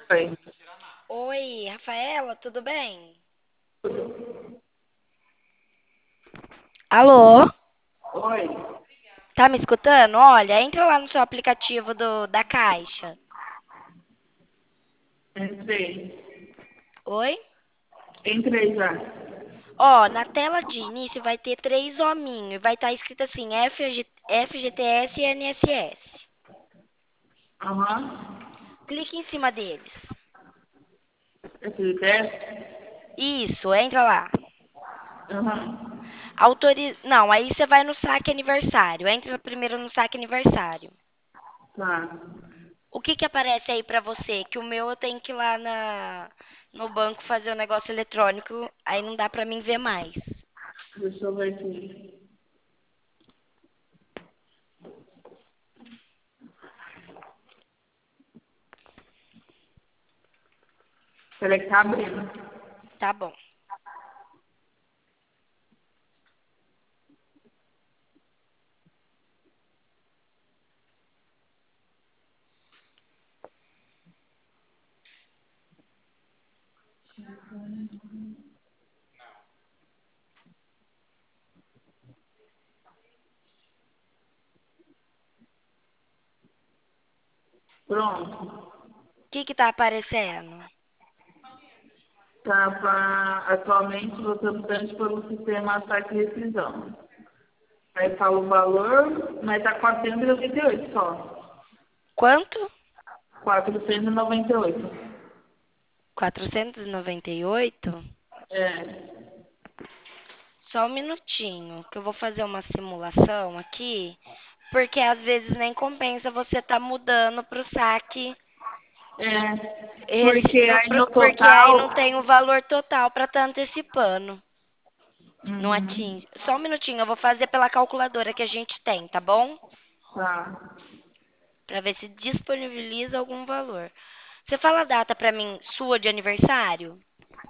Oi. Oi, Rafaela, tudo bem? Alô? Oi. Tá me escutando? Olha, entra lá no seu aplicativo da Caixa. Entrei. Oi? Entrei já. Ó, na tela de início vai ter três hominhos e vai estar escrito assim FGTS e INSS. Aham. Clique em cima deles. Esse teste? Isso, entra lá. Aham. Não, aí você vai no saque aniversário. Entra primeiro no saque aniversário. Tá. O que que aparece aí pra você? Que o meu eu tenho que ir lá no banco fazer o negócio eletrônico, aí não dá pra mim ver mais. Deixa eu ver aqui. Peraí que tá abrindo. Tá bom. Pronto. O que que tá aparecendo? Atualmente você obtém pelo sistema saque e rescisão. Aí fala o valor, mas tá 498 só. Quanto? 498. 498. É. Só um minutinho, que eu vou fazer uma simulação aqui, porque às vezes nem compensa você tá mudando pro saque, Porque aí no porque aí não total. tem o valor total para estar antecipando. Não Uhum. atinge. Só um minutinho, eu vou fazer pela calculadora que a gente tem, tá bom? Tá. Para ver se disponibiliza algum valor. Você fala a data para mim sua de aniversário?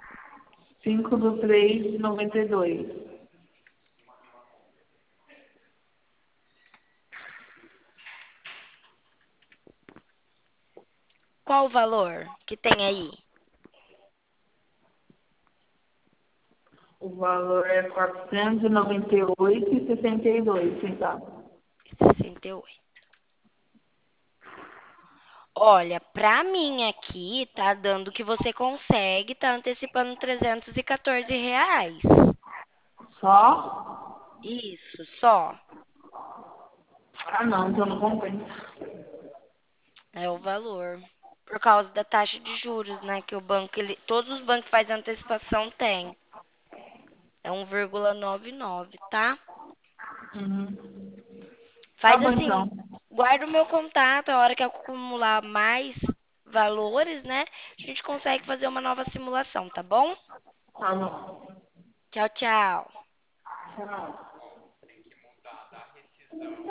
5/3/92. Qual o valor que tem aí? O valor é 498,62 centavos. 68. Olha, pra mim aqui tá dando que você consegue, tá antecipando R$ 314. Só? Isso, só. Ah, não, então não compensa. É o valor. Por causa da taxa de juros, né? Que o banco, todos os bancos que fazem antecipação têm. É 1,99, tá? Uhum. Tá Faz bom, assim, então. guarda o meu contato, a hora que eu acumular mais valores, né? A gente consegue fazer uma nova simulação, tá bom? Tá bom. Tchau, tchau. Tchau.